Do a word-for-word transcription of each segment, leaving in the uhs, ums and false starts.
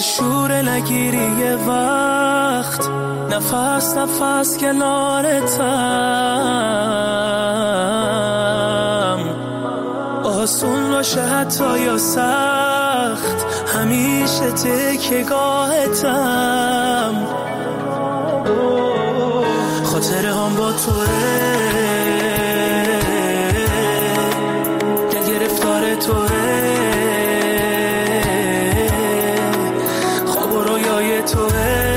شور نگیری یه وقت، نفس نفس کنارتم، آسون باشه حتی یا سخت، همیشه تکیه‌گاهتم، خاطره هم با توه، دل گرفتار توه، خواب و رویای توه،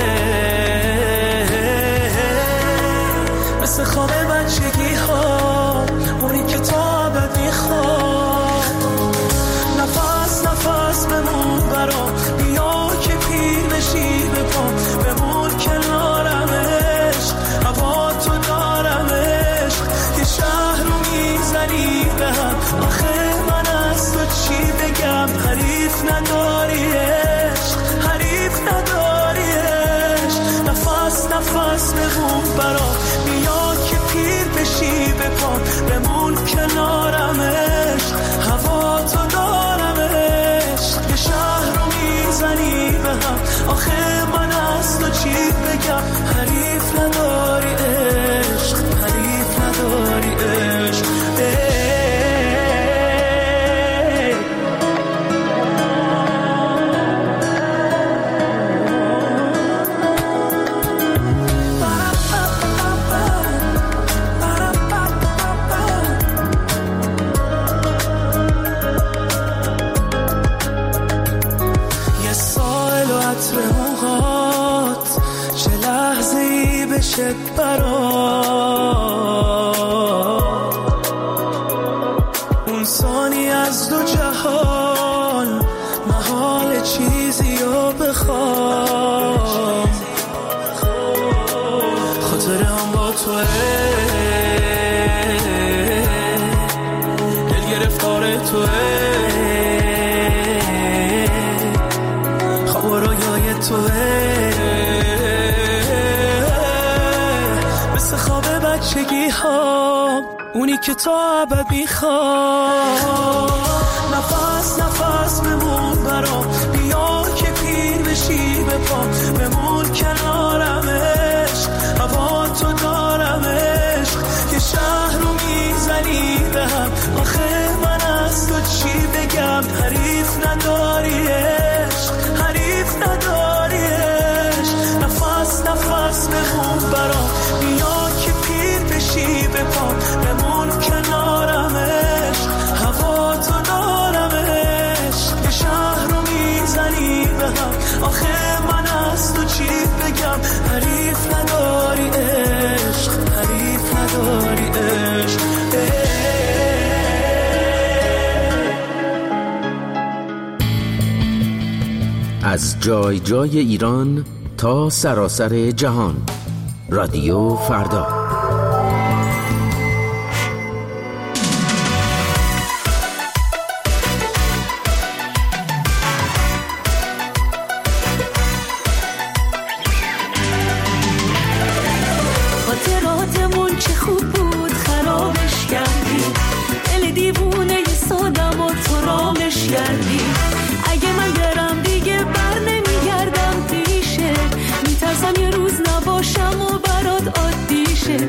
مثل خواب بچگی ها، اونی که تا ابد میخواد، نفس نفس بمون برام، بیا که پیر بشی به پام، بمون کنارمش، هوا تو دارمش، یه شهر رو میزنی به هم، آخه من از تو چی بگم، حریف نداریش، حریف نداریش، نفس نفس بمون برام، بیا که پیر بشی به پام، بمون کنارمش، هوا تو دارمش، یه شهر رو میزنی به هم، آخه من از تو چی بگم، حریف نداری عشق، حریف نداری عشق. یه سائل و عطر موهات، چه لحظه ای بشه برات، اون ثانی از دو جهان، محال چیزی رو بخوام، خاطره هم با توه، دل گرفتار توه، خواب و رویای توه، مثل خواب بچگی ها، اونی که تا ابد میخواد، نفس نفس بمون برام، بیا که پیر بشی به پام، بمون کنارمش، هوا تو دارمش، یه شهر رو میزنی به هم، آخه من از تو چی بگم، حریف نداریش، حریف نداریش، نفس نفس بمون برام، بیا که پیر بشی به پام، بمون کنارمش، هوا تو دارمش، یه شهر رو میزنی به هم، آخه من از تو چی بگم، حریف نداری عشق، حریف نداری عشق. از جای جای ایران تا سراسر جهان، رادیو فردا. خاطراتمون چه خوب بود خرابش کردی، دل دیوونه سادم و تو رامش کردی، اگه من برم دیگه بر نمیگردم پیشه، میترسم یه روز نباشم و برات عادیشه،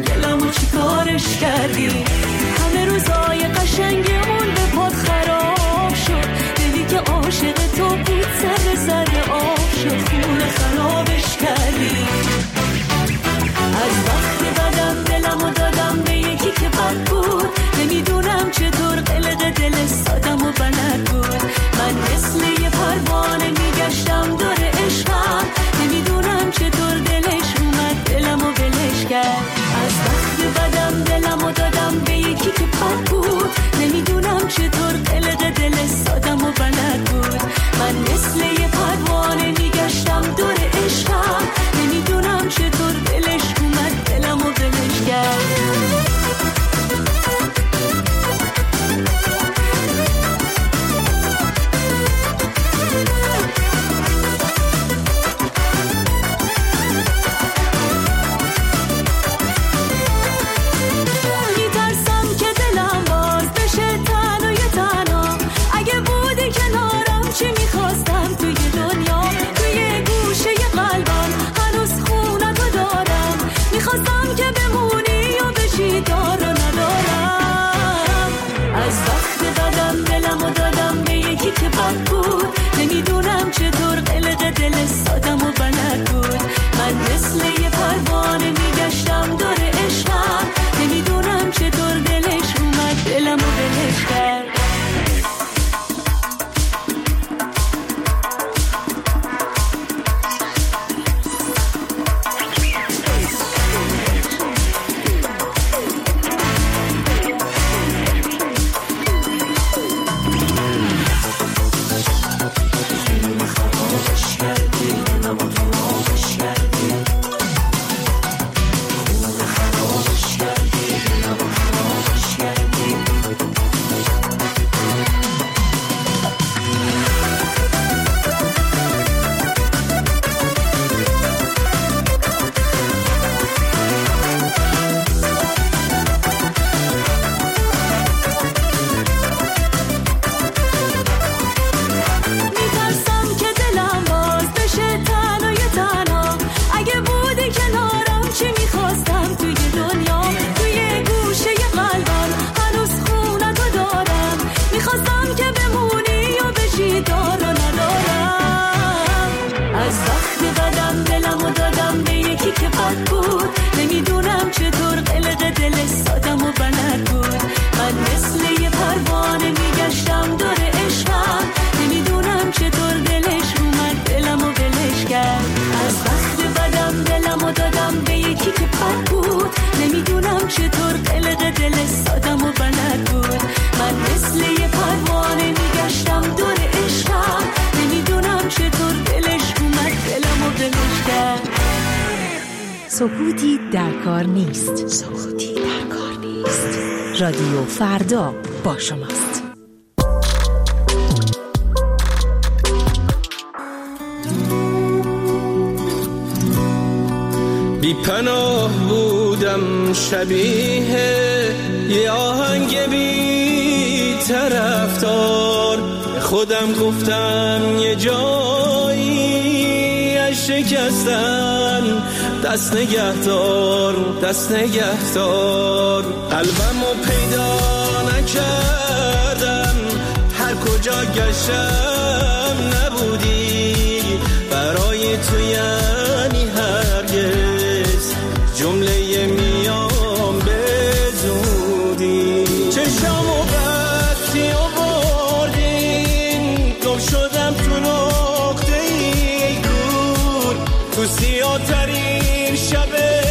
وقت بدم دلمو دادم به یکی که بد بود، نمیدونم چطور قلق دل سادم و بلد بود. من مثل یه پروانه میگشتم دور عشقم، نمیدونم چطور دلش اومد دلمو ولش کرد. از وقت بدم دلمو دادم به یکی که بد بود، نمیدونم چطور قلق دل سادم و بلد بود. من مثل یه پروانه میگشتم دور عشقم، نمیدونم چطور دلش اومد دلمو ولش کرد. سکوتی در کار نیست. سکوتی در کار نیست. رادیو فردا با شماست. بی پناه بودم شبیه یه آهنگ بی طرفدار، خودم گفتم یه جایی از شکستن دست نگهدار، دست نگهدار. قلبمو پیدا نکردم، هر کجا گشتم نبودی، برای تو یعنی هرگز جمله میام به زودی. چشامو بستی و بردین، گم شدم تو نقطه ای کور، تو سیاه ترین شب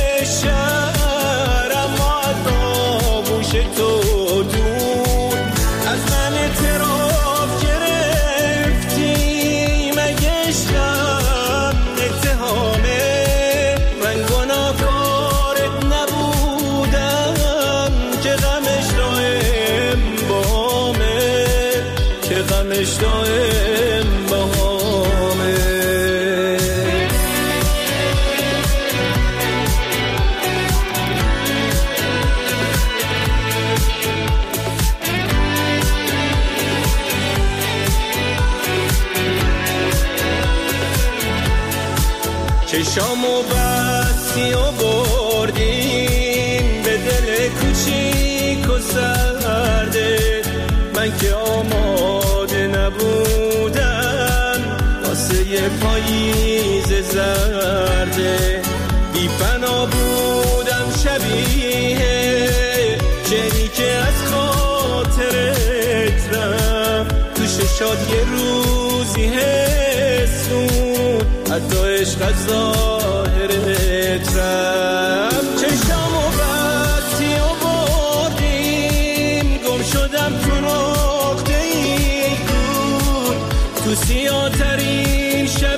شهر، اما از آغوش تو دور. از من اعتراف گرفتی، مگه عشقم اتهامه؟ من گناهکارت نبودم که غمش دائم باهامه، که غمش دائم باهامه. چشامو بستی و بردیم به دل کوچیک و سرده، من که آماده نبودم واسه یه پاییز زرده. بی پناه بودم شبیه شعری که از خاطرت رفت، تو ششاد یه روزی حسون حتی عشق از ظاهرت رفت. چشامو بستی و بردیم، گم شدم تو نقطه ای کور، تو سیاه ترین شب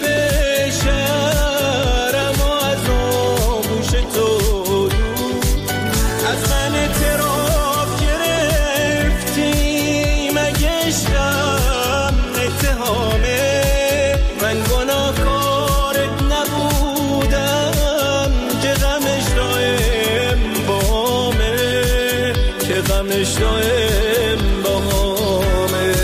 شهر، اما از آغوش تو دور. از من اعتراف گرفتی، مگه عشقم اتهامه؟ من گناهکارت نبودم که غمش دائم باهامه، که غمش دائم باهامه.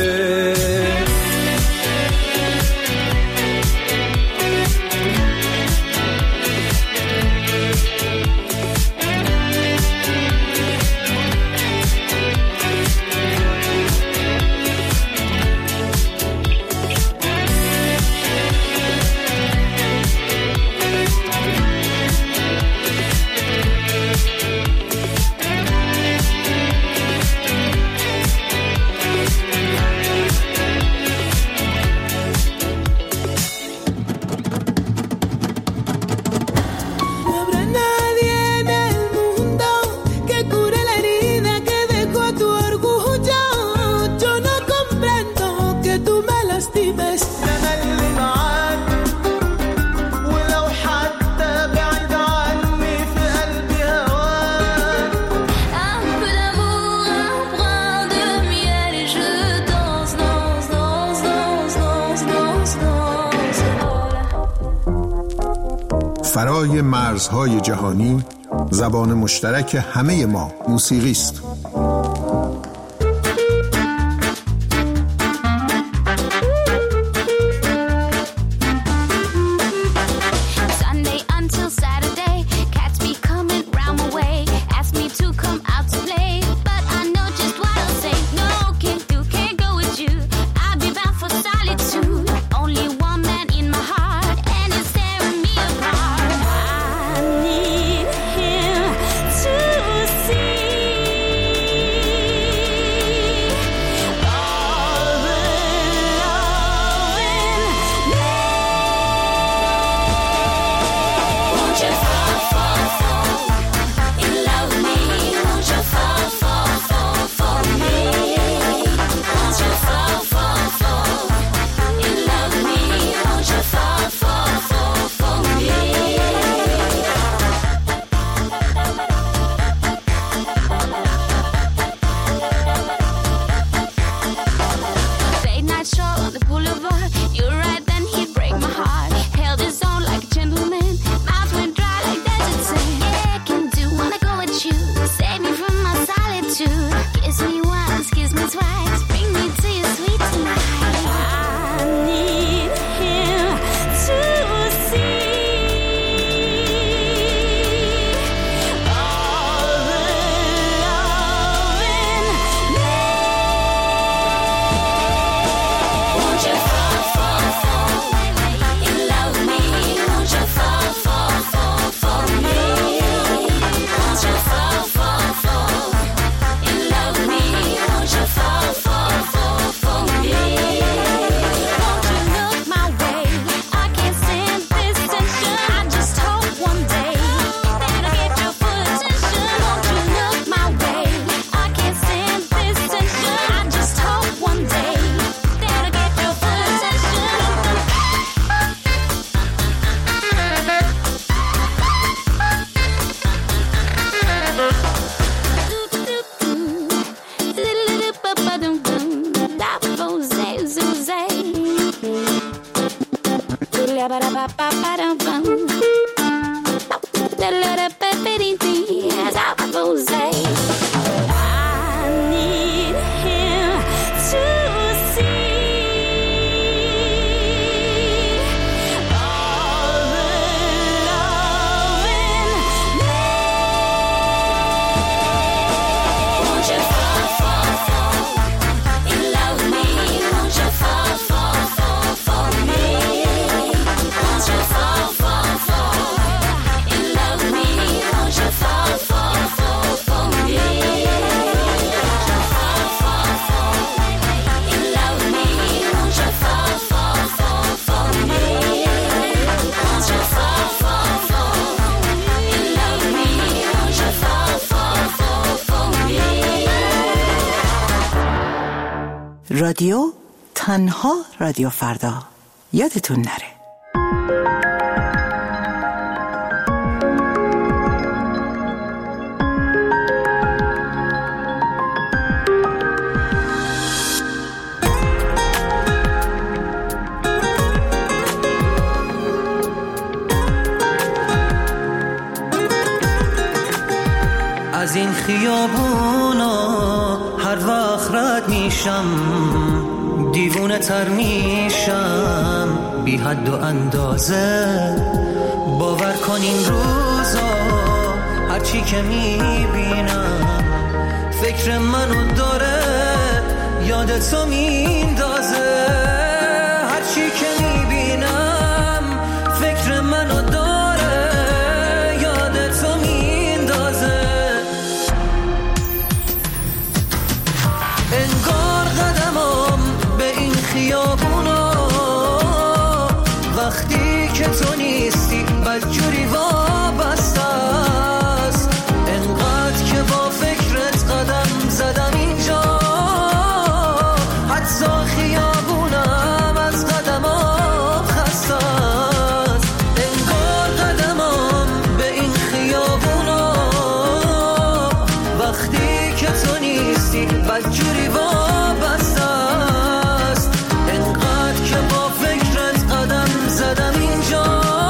فرای مرزهای جهانی، زبان مشترک همه ما موسیقی است. Only one man in my heart. رادیو تنها رادیو فردا، یادتون نره. از این خیابونا هر وقت رد میشم دیوونه تر میشم بی حد و اندازه. باور کن این روزا هرچی که میبینم فکر منو داره یادتو میندازه. هرچی که میبینم فکر منو داره یادتو میندازه. انگار قدمم به این خیابونا وقتی که تو نیستی بدجوری وابسته است. انقدر که با فکرت قدم زدم اینجا حتی خیابونم از قدمم خسته است. انگار قدمم به این خیابونا وقتی که تو نیستی بدجوری وابسته است. انقدر که با فکرت قدم زدم اینجا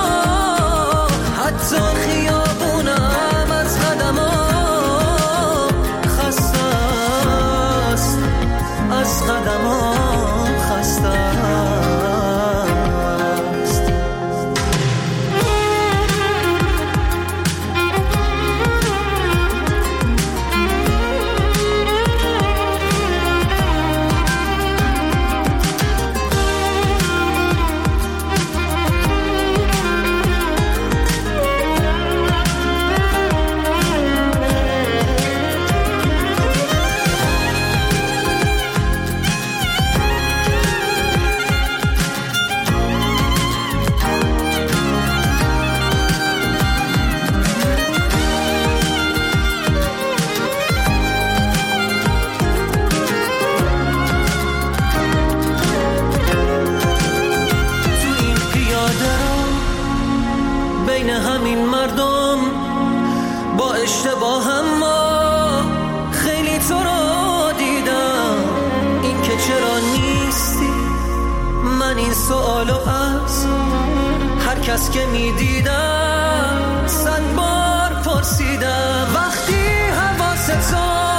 حتی خیابونم از قدمم خسته است. از قدمم خسته است. بین همین مردم با اشتباهم ما خیلی تو رو دیدم. این که چرا نیستی من این سوالو از هر کس که میدیدم صد بار پرسیدم. وقتی حواست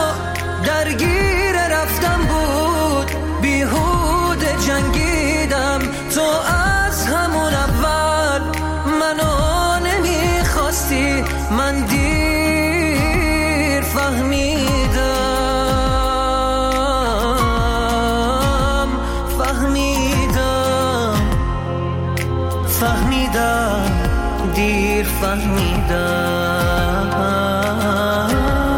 درگیر رفتم بود بیهوده جنگیدم. تو از همون اول منو نمیخواستی من دیر فهمیدم فهمیدم فهمیدم دیر فهمیدم.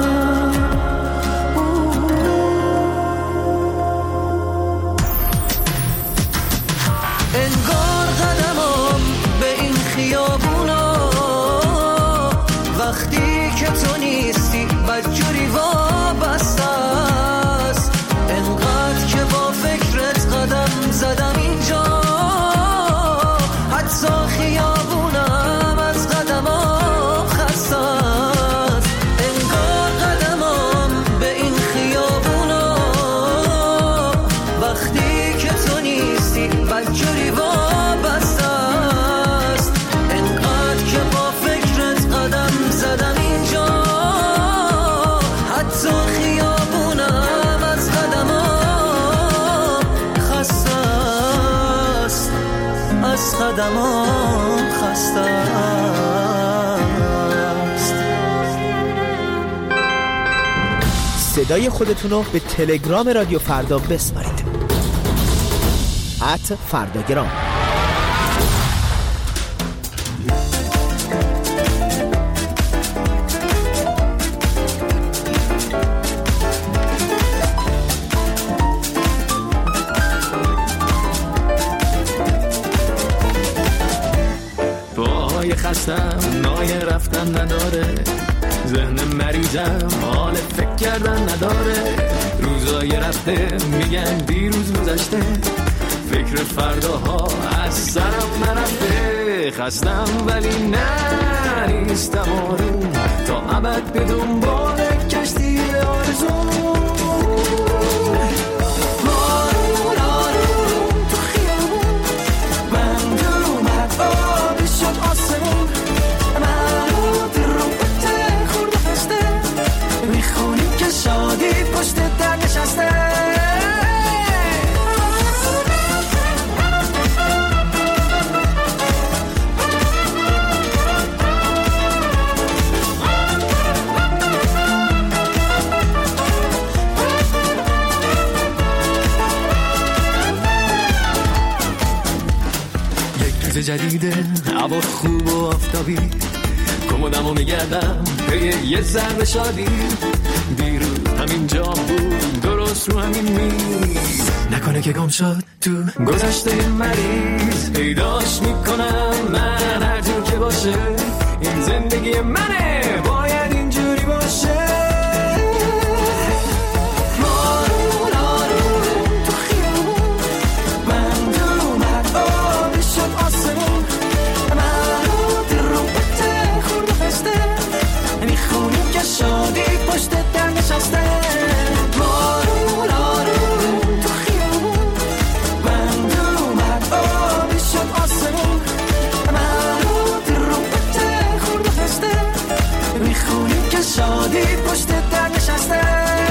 انگار قدمم به این خیابونا وقتی که تو نیستی بدجوری وابسته است. انقدر که با فکرت قدم زدم اینجا حتی خیابونم از قدمم خسته است. انگار قدمم به این خیابونا وقتی که تو نیستی بدجوری وابسته است. صدای خودتون رو به تلگرام رادیو فردا بسپارید. ات فرداگرام. خستم نای رفتن نداره، ذهن مریضم حال فکر کردن نداره، روزای رفته میگن دیروز گذشته، فکر فرداها از سرم نرفته، خستم ولی نه نیستم آروم، تا ابد به دنبال کشتی آرزوم. جدیده هوا خوب و آفتابی، کمدمو میگردم به یه ذره شادی، دیروز همین جا بود درست رو همین میز، نکنه که گم شد تو گذشته مریض، پیداش میکنم من هر جور که باشه، این زندگی منه باید اینجوری باشه. شادی پشت در نشسته، بارون آروم تو خیابون، بند اومد آبی شد آسمون، مرود رو بته خورد و خسته، میخونیم که شادی پشت در نشسته.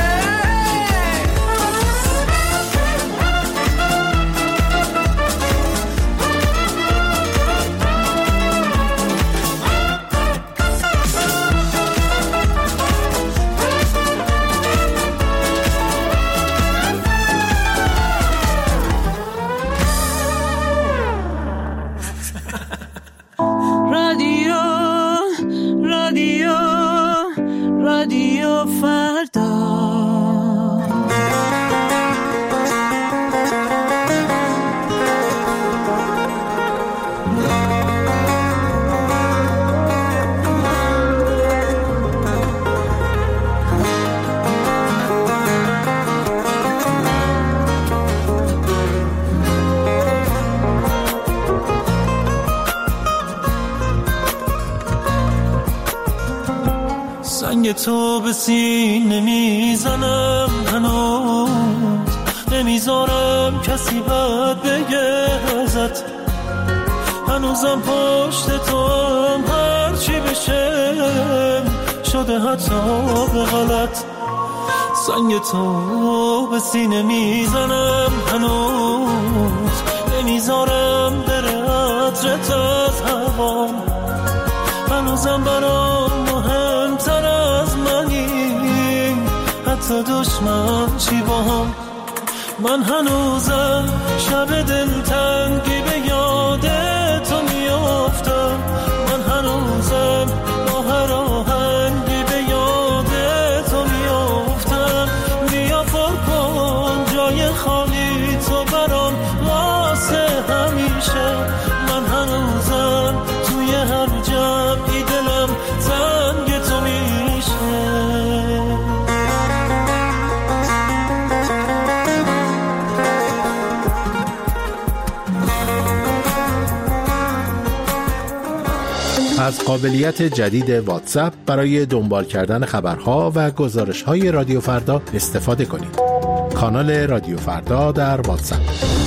تو به سینه میزنم، هنوز نمیذارم کسی بد بگه ازت، هنوزم پشت تو هم هرچی بشه شده حتی به غلط، سنگ تو به سینه میزنم، هنوز نمیذارم بره عطرت از هوام، هنوزم برام مهمتر از منی، حتی دشمن چی با هم، من هنوزم شب دلتنگی به یاد تو میافتم، من هنوزم با هر آهنگی به یاد تو میافتم، بیا پر کن جای خالی تو برام واسه همیشه، من هنوزم توی هر جمعی دلم تنگ تو میشه. از قابلیت جدید واتساپ برای دنبال کردن خبرها و گزارش‌های رادیو فردا استفاده کنید. کانال رادیو فردا در واتساپ.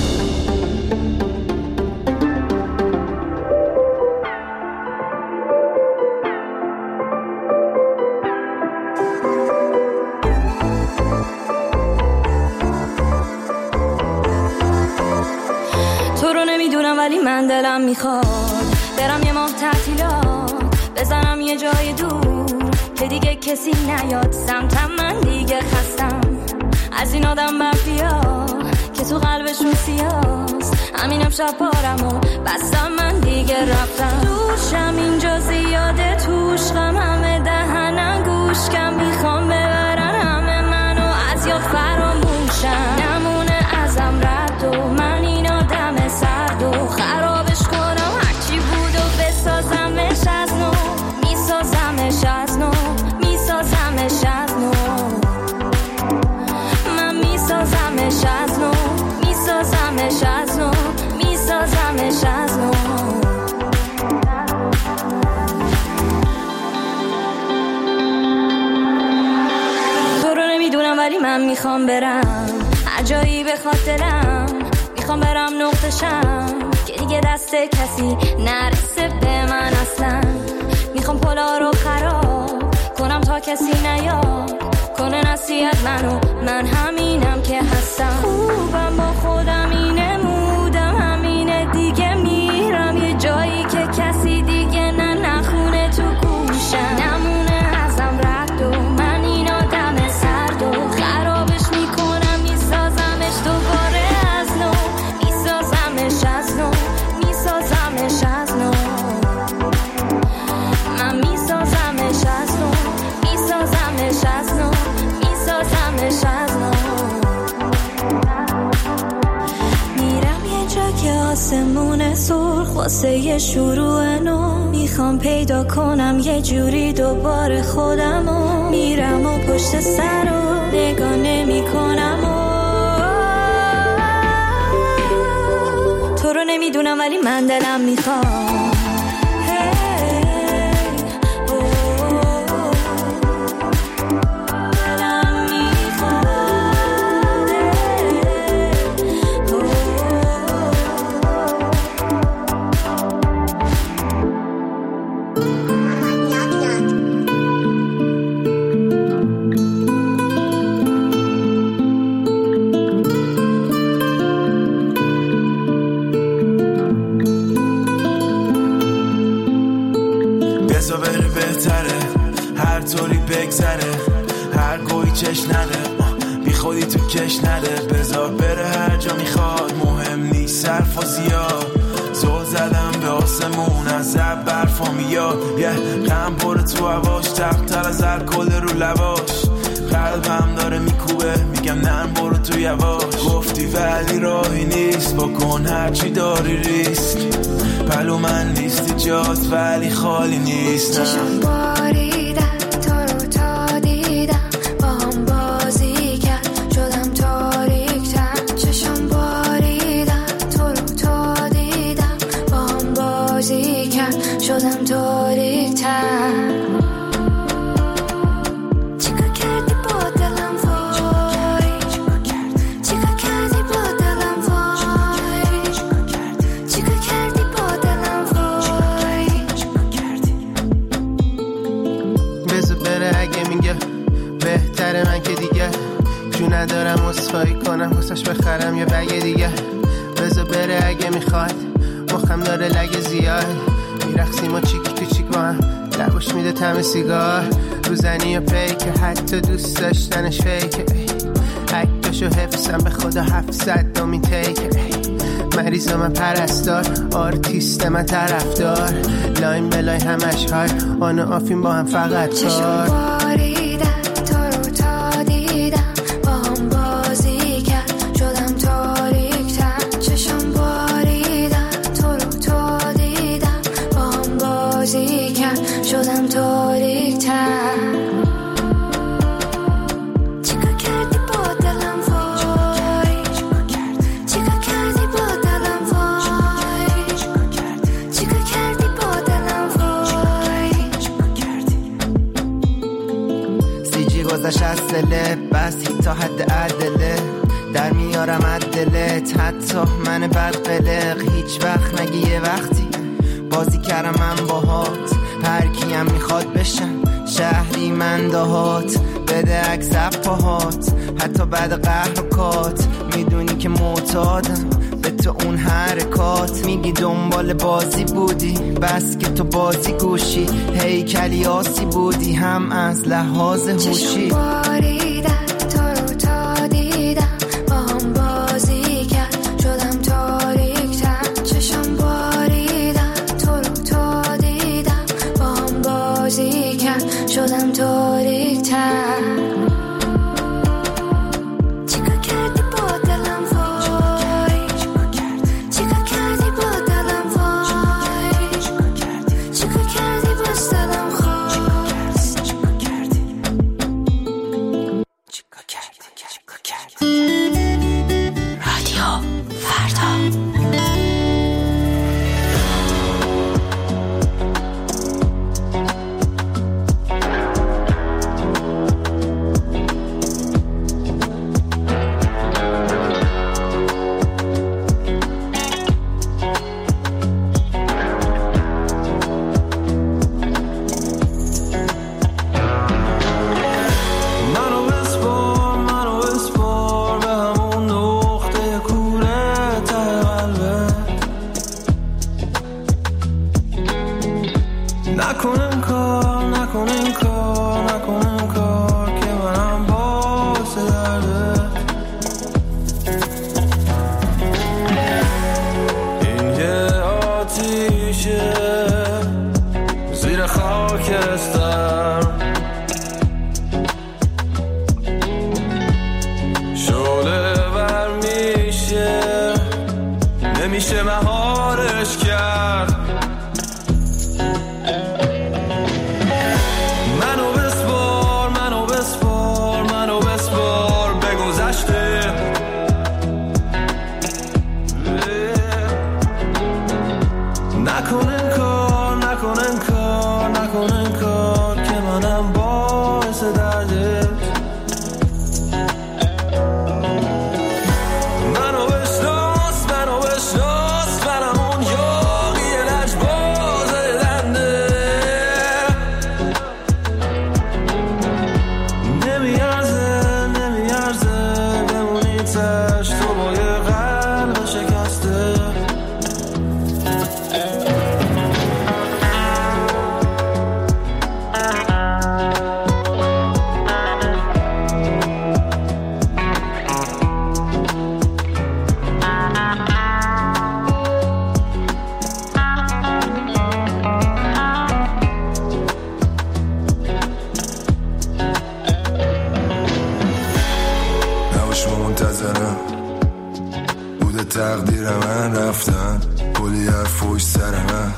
تو رو نمیدونم ولی من دلم میخواد برم یه ماه تعطیلات، بزنم یه جای دور که دیگه کسی نیاد سمتم، من دیگه خستم از این آدم مافیا که تو قلبشون سیاست. همینم شب پارمو بستم، من دیگه رفتم. دوشم اینجا زیاده، توش غم همه دهنم گوشکم، میخوام ببرن همه منو از یاد فراموشم. نمونه ازم رد و من این آدم سرد و خرابش کنم، هرچی بود و بسازمش از نو، میسازمش از نو، میسازمش از نو، من میسازمش از نو، میسازمش از نو، میسازمش از نو. تو رو نمیدونم ولی من میخوام برم هر جایی بخواد دلم، میخوام برم نقطشم که دیگه دست کسی نرسه به من اصلا. میخوام پلا رو خراب کنم تا کسی نیاد کنه نصیحت منو، من همینم که هستم. خوبم با خودم اینه، مودم همینه دیگه، میرم یه جایی که کسی دیگه نه نخونه تو گوشم. نمونه ازم رد و من این آدم سرد و خرابش میکنم، میسازمش دوباره از نو، میسازمش از نو، میسازمش از نو، من میسازمش از نو، میسازمش از نو، میسازمش از نو. میرم یه جا که آسمون سرخ واسه یه شروع نو، میخوام پیدا کنم یه جوری دوباره خودمو، میرم و پشت سر و نگاه نمی کنم و تو رو نمیدونم ولی من دلم میخوام. هر گوی چش نده، بی خودی تو کش نده، بذار بره هر جا میخواد، مهم نیست صرف و زیاد. زل زدم به آسمون از زب برفا میاد، یه غم پره تو هواش، تختر از الکل رو لباش. قلبم داره میکوبه، میگم نرم برو تو یواش. گفتی ولی راهی نیست، بکن هرچی داری ریسک. پلو من نیستی جات ولی خالی نیست. چشم باریدن تو رو تا دیدم، با هم بازی کرد شدم تاریک‌تر. چشم باریدن تو رو تا دیدم، با هم بازی کرد شدم تاریک‌تر. من که دیگه جو ندارم اصفایی کنم واسش بخرم یه بگه دیگه. بذار بره اگه میخواد، مخم داره لگه زیاد. میرخسیم و چیکی تو چیک با هم، لباش میده تم سیگار. روزنی و پیکه حتی دوست داشتنش فیکه. اکتاشو حفظم به خدا هفتصد دومین تیکه. مریض من پرستار، آرتیست من طرفدار. لاین بلای همش های آن و آفین با هم فقط کار. شدم تاریک‌تر. چیکار کردی با دلم وای، چیکار کردی با دلم وای، چیکار کردی با دلم وای. سی جی گذشت از دلت، بس تا حد عدله. در میارم عدلت، حتی من بد قلق. هیچ وقت نگی یه وقتی بازی کردم من باهات. هر کیم میخواد بشم شهری من دهات. بده عکس پاهات حتی بعد قهر و کات. میدونی که معتادم به تو اون حرکات میگی دنبال بازی بودی، بس که تو بازی گوشی هیکلی آسی بودی هم از لحاظ هوشی. چشم باریدن تو رو تا دیدم با هم بازی کرد شدم تاریک تر. چشم باریدن تو رو تا دیدم با هم بازی کرد شدم تاریک تر. تقدیر من رفتن کلی حرف پشت سر من،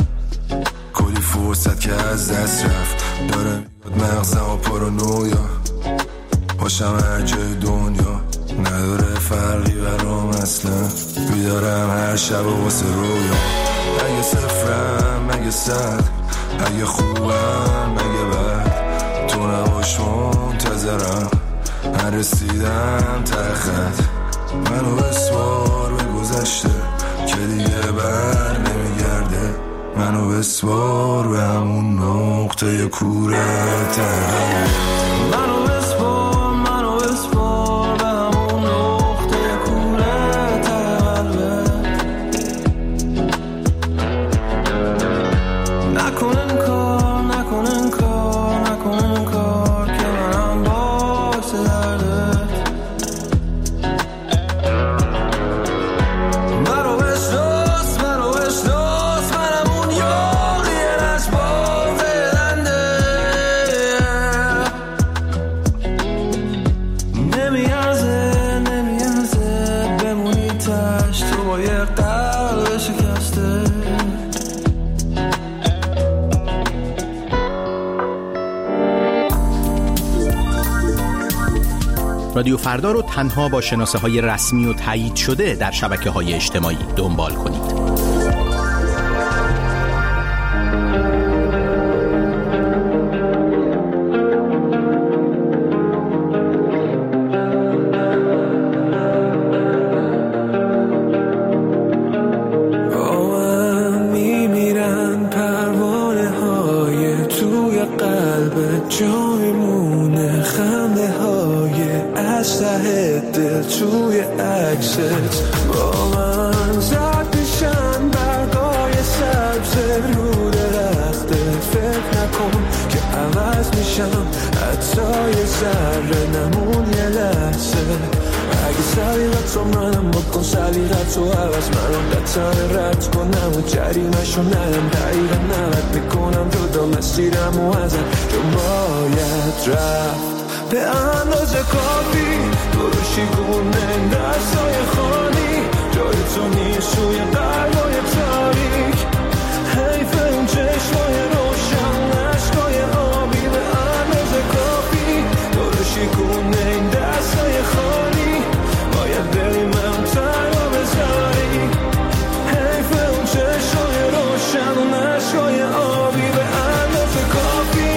کلی فرصت که از دست رفت. داره میاد مغزم و پارانویا باشم هر جای دنیا، نداره فرقی برام اصلا. بیدارم هر شب و واسه رویا، اگه صفرم مگه صد، اگه خوبم مگه بد، تو نباش منتظرم من رسیدم ته خط. منو بسوار به گذشته که دیگه بر نمیگرده، منو بسوار به همون نقطه کوره ته. منو بسوار منو بسوار به همون نقطه کوره ته. نکنن کار نکنن کار نکنن کار که منم باعث درده. رادیو فردا رو تنها با شناسه های رسمی و تایید شده در شبکه های اجتماعی دنبال کنید. با من میمیرن پروانه های تو روی قلب جای مونه خنده های از ته دل توی عکست با من زد میشن برگای سبز رو درخته فکر نکن که عوض میشم حتی یه ذره نمون یه لحظه اگه سلیقت رو منم بکن سلیقت رو عوض منم قطعه رد کنم و جریمشو نرم دقیقا نوت میکنم جدا مسیرم و ازم چون باید رفت به اندازه کافی دروشی گونه دستای خالی جای تو نیست روی قلبای تاریک حیف اون چشمای روشن عشقای آبی به اندازه کافی دروشی گونه دستای خالی باید بری من تنها بذاری حیف اون چشمای روشن عشقای آبی به اندازه کافی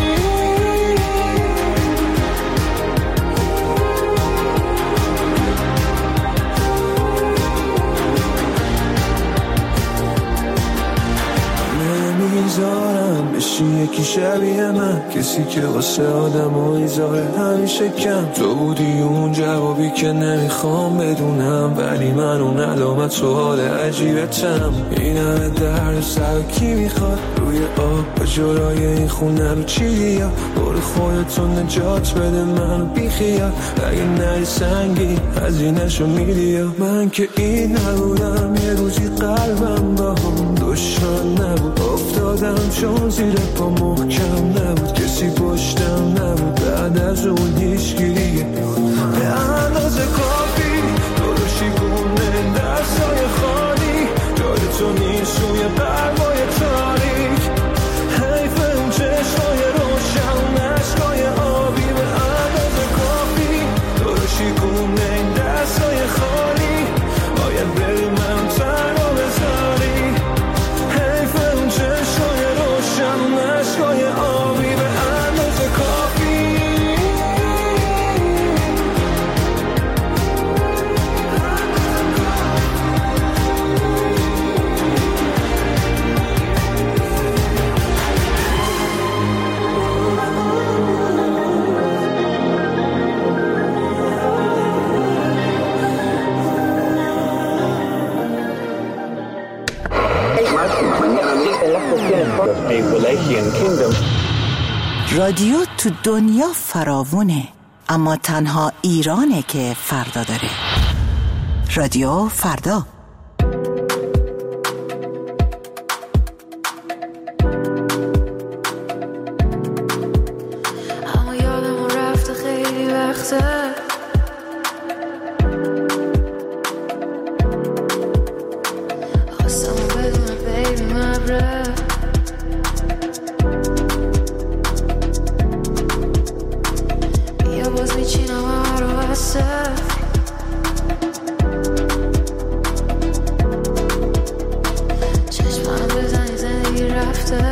نمیذارم بشی یکی شبیه من کسی که واسه آدم و ایزاره همیشه کم تو بودی اون جوابی که نمیخوام بدونم ولی من اون علامت سوال عجیبتم این همه درد سر کی میخواد روی آب با جلای این خونه رو چی یا برو خودتون نجات بده منو بیخیال اگه نهی سنگی هزینه‌شو میدی من که این نبودم یه روزی قلبم با هم دشمن نبود افتادم چون زیر پا محکم نبود کسی پشتم نبود بعد از اون هیچگیریه به اندازه کافی دروشی گونه دستای خالی جای تو نیست روی قلبای تاریک حیف اون چشمای روشن عشقای آبی به اندازه کافی دروشی گونه دستای خالی باید بری من تنها بذاری حیف اون چشمای روشن عشقای آبی به اندازه کافی رادیو تو دنیا فراوونه اما تنها ایرانه که فردا داره. رادیو فردا. اما یادم رفته خیلی وقته خواستم بدون بیبی مبره بیا باز میچینم همه رو بسته چشمم بزنی زندگی رفته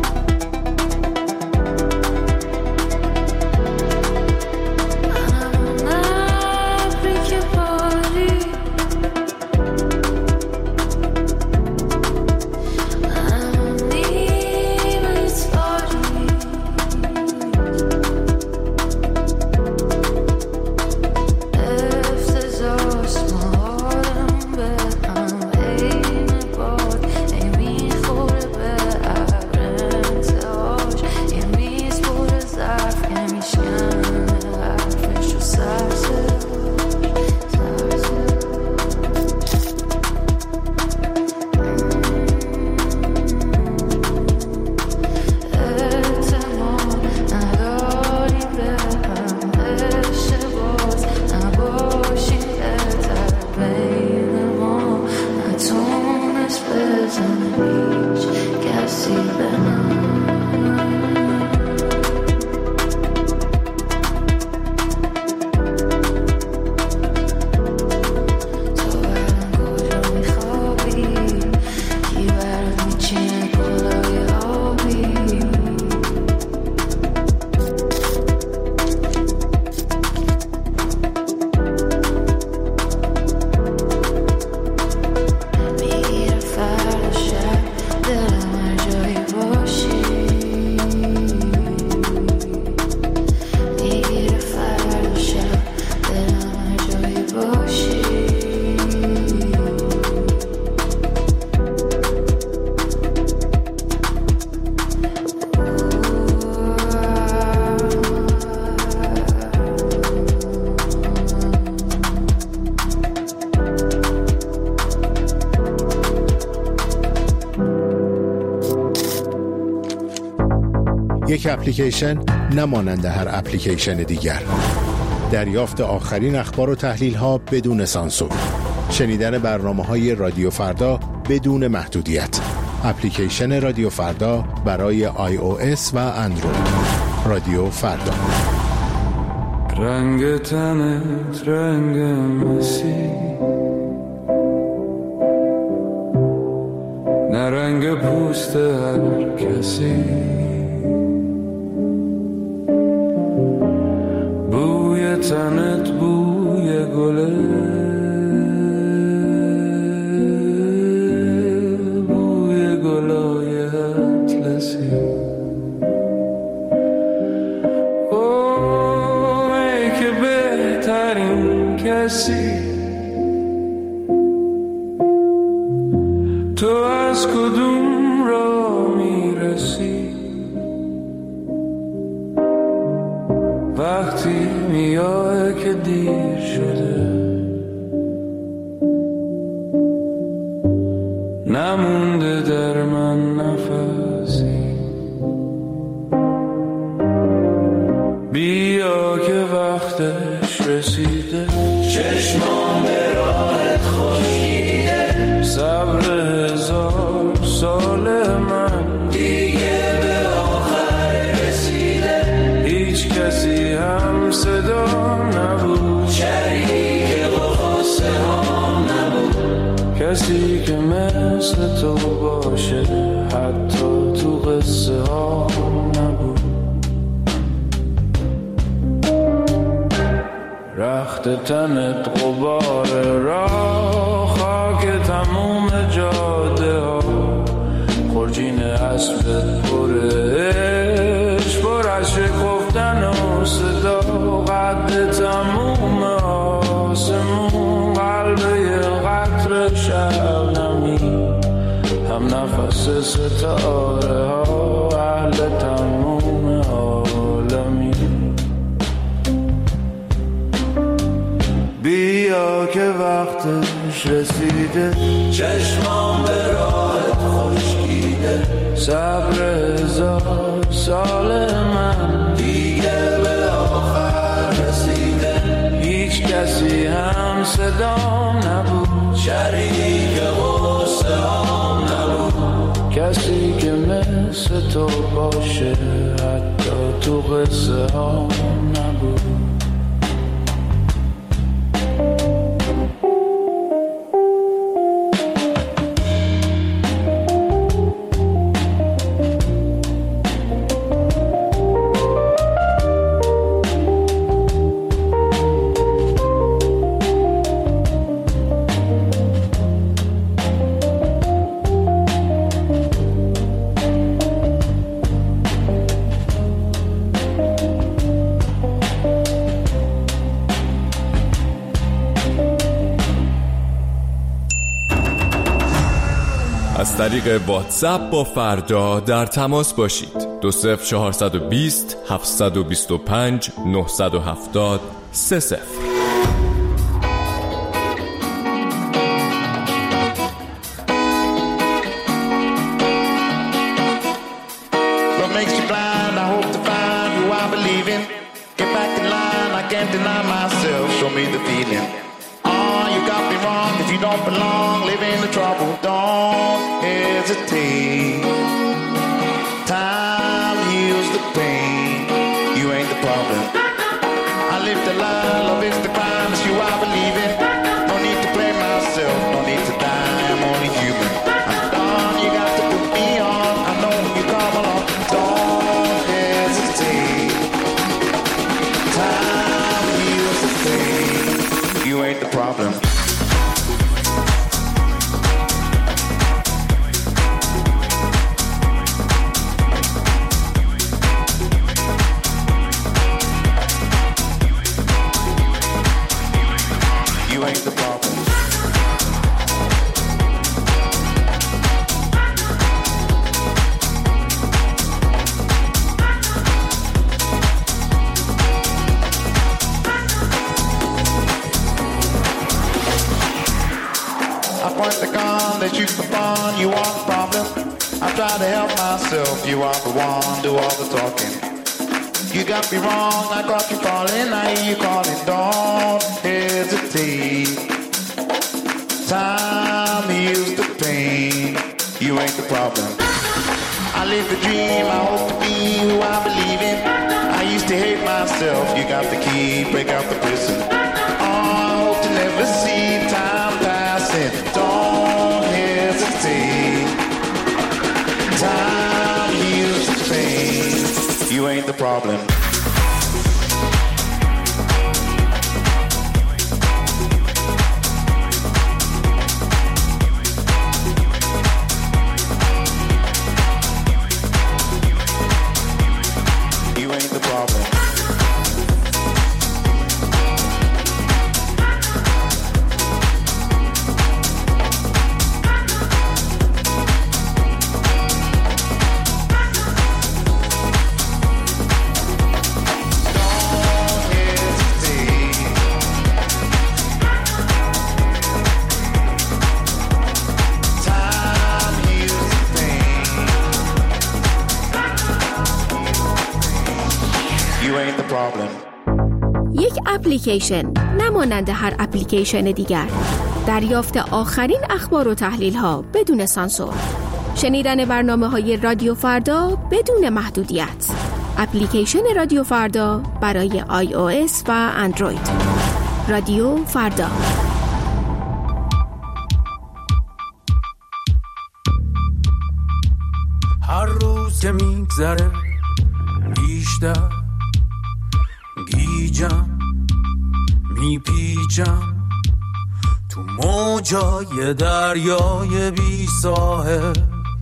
منم یک اپلیکیشن نمانند هر اپلیکیشن دیگر. دریافت آخرین اخبار و تحلیل ها بدون سانسور. شنیدن برنامه‌های رادیو فردا بدون محدودیت. اپلیکیشن رادیو فردا برای آی او اس و اندروید. رادیو فردا. رنگ تنت رنگ مسیح، نه رنگ پوست هر کسی. بوی تنت بوی گله، بوی گلای اطلسی. اوه ای که بهترین کسی، تو از کدوم را میرسی؟ وقتی میای که دیر شده، نمونده در من نفسی. بیا که وقتش رسیده، چشمان به راحت خشکیده. صبر هزار سال من دیگه به آخر رسیده. هیچ کسی هم صدا نبود، شریک قصه ها نبود. کسی که مثل تو باشه حتی تو قصه ها نبود. رخت تنت غبار راه، خاک تموم جاده ها. خورجین اسبت پره عشق، پر از شکفتن و صدا. قد تموم آسمون، قلب یه قطر شبنمی. هم نفس ستاره ها، اهل تموم عالمی. بیا که وقتش رسیده، چشمان به راحت خشکیده. صبر هزار سال من دیگه به آخر رسیده. هیچ کسی هم صدام نبود، شریک قصه هم نبود. کسی که مثل تو باشه حتی تو قصه هم نبود. از طریق واتساپ با فردا در تماس باشید. دو صفر چهارصد و بیست هفتصد و بیست و پنج نهصد و هفتاد سه صفر. Don't belong, live in the trouble, don't hesitate. Time heals the pain, you ain't the problem. I live the lie, love is the crime, it's you I believe in. No need to blame myself, no need to die, I'm only human. I'm done, you got to put me on, I know you come along. Don't hesitate. Time heals the pain, you ain't the problem. I point the gun, they shoot the gun, you want the problem. I try to help myself, you are the one, do all the talking. You got me wrong, I got you falling, I hear you calling, don't hesitate. Time heals the pain, you ain't the problem. I live the dream, I hope to be who I believe in. I used to hate myself, you got the key, break out the prison. Oh, I hope to never see time passing, don't hesitate. Time heals the pain, you ain't the problem. یک اپلیکیشن نمانند هر اپلیکیشن دیگر. دریافت آخرین اخبار و تحلیل ها بدون سانسور. شنیدن برنامه های رادیو فردا بدون محدودیت. اپلیکیشن رادیو فردا برای آی او اس و اندروید. رادیو فردا. هر روز که میگذره بیشتر گیجم میپیچم تو موجای دریای بی ساحل.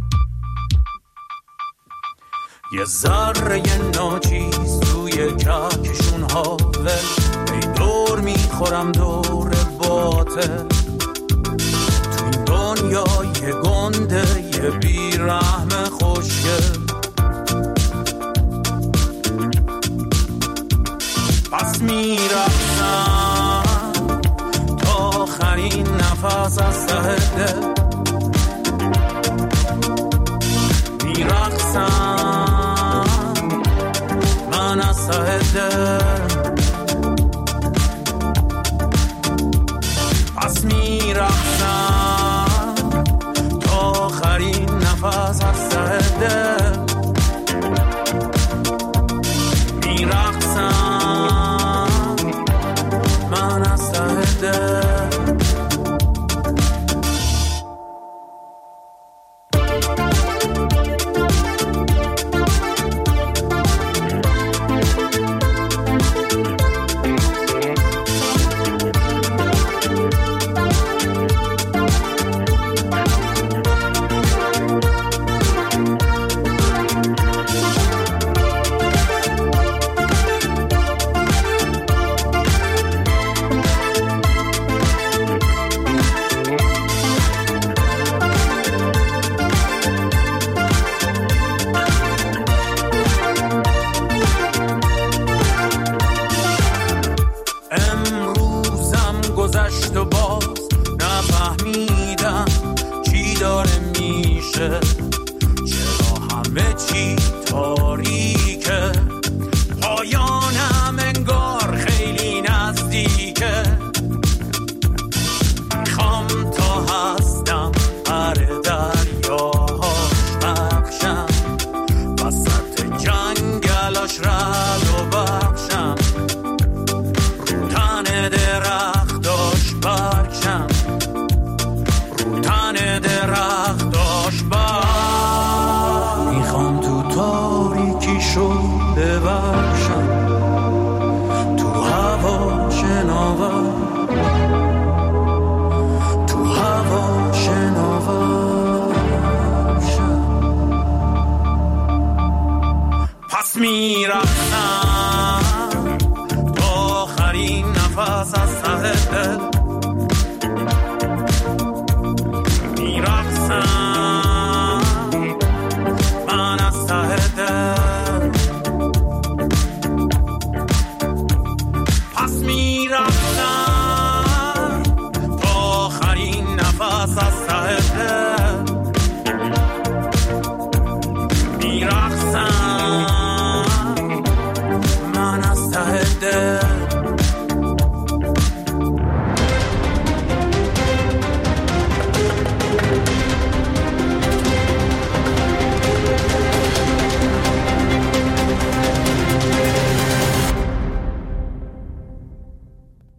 یه ذره ناچیز توی کهکشون حاول، ای دور میخورم دور باطل. تو این دنیای گنده یه بیرحم خوشگل. پس میرفتم تا آخرین نفس از ته دل. میرقصم من از ته دل. پس میرفتم تا آخرین نفس از ته دل. میرقصم من از ته دل. میرفتم تا آخرین نفس از ته دل.